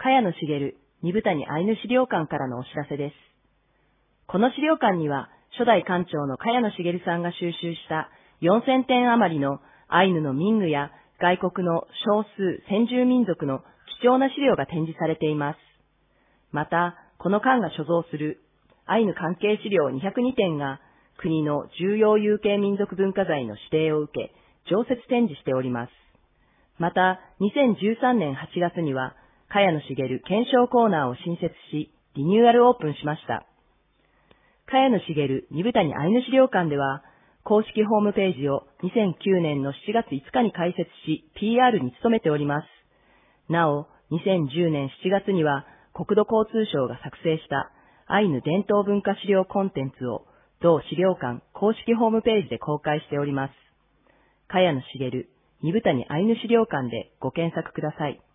茅野茂二部谷アイヌ資料館からのお知らせです。この資料館には、初代館長の茅野茂さんが収集した4000点余りのアイヌの民具や外国の少数先住民族の貴重な資料が展示されています。また、この館が所蔵するアイヌ関係資料202点が国の重要有形民族文化財の指定を受け、常設展示しております。また、2013年8月には、茅野茂検証コーナーを新設し、リニューアルオープンしました。茅野茂二部谷アイヌ資料館では、公式ホームページを2009年の7月5日に開設し、PR に努めております。なお、2010年7月には、国土交通省が作成したアイヌ伝統文化資料コンテンツを、同資料館公式ホームページで公開しております。茅野茂二部谷アイヌ資料館でご検索ください。